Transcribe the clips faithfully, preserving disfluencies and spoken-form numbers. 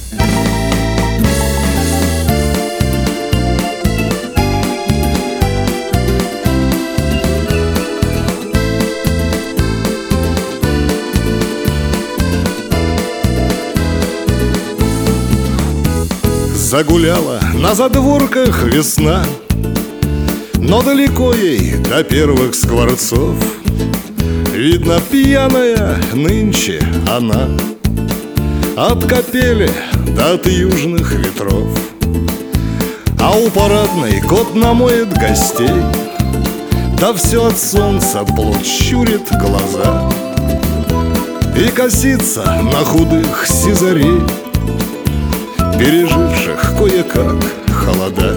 Загуляла на задворках весна, но далеко ей до первых скворцов. Видно, пьяная нынче она от капели до от южных ветров. А у парадной кот намоет гостей, да все от солнца плоть щурит глаза и косится на худых сизарей, переживших кое-как холода.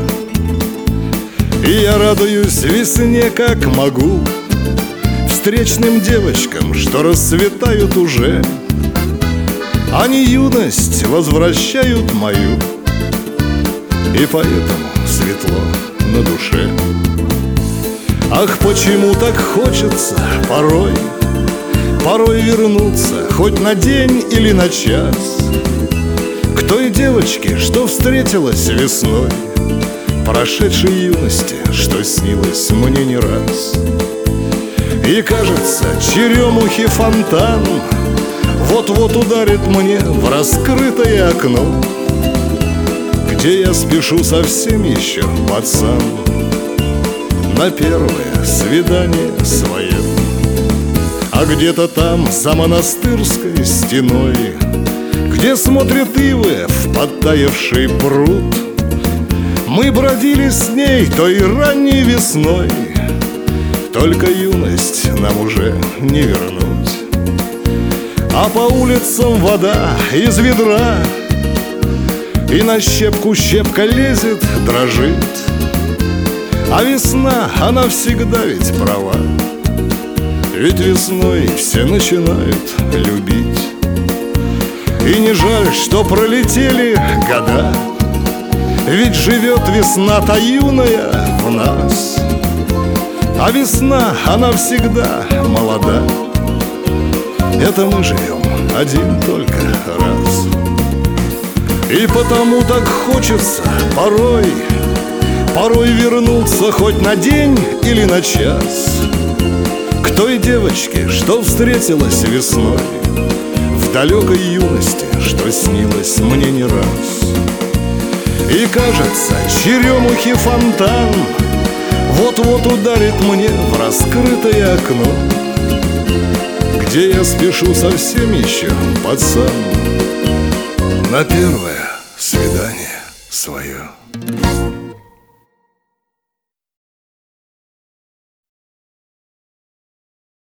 И я радуюсь весне, как могу, встречным девочкам, что расцветают уже. Они юность возвращают мою, и поэтому светло на душе. Ах, почему так хочется порой, порой вернуться хоть на день или на час к той девочке, что встретилась весной, прошедшей юности, что снилось мне не раз. И кажется, черемухи фонтан вот-вот ударит мне в раскрытое окно, где я спешу совсем еще, пацан, на первое свидание свое. А где-то там, за монастырской стеной, где смотрят ивы в подтаявший пруд, мы бродили с ней той ранней весной. Только юность нам уже не вернуть. А по улицам вода из ведра, и на щепку щепка лезет, дрожит. А весна, она всегда ведь права, ведь весной все начинают любить. И не жаль, что пролетели года, ведь живет весна та юная в нас. А весна, она всегда молода. Это мы живем один только раз. И потому так хочется порой, порой вернуться хоть на день или на час к той девочке, что встретилась весной в далекой юности, что снилось мне не раз. И кажется, черемухи фонтан вот-вот ударит мне в раскрытое окно, где я спешу совсем еще, пацан, на первое свидание свое.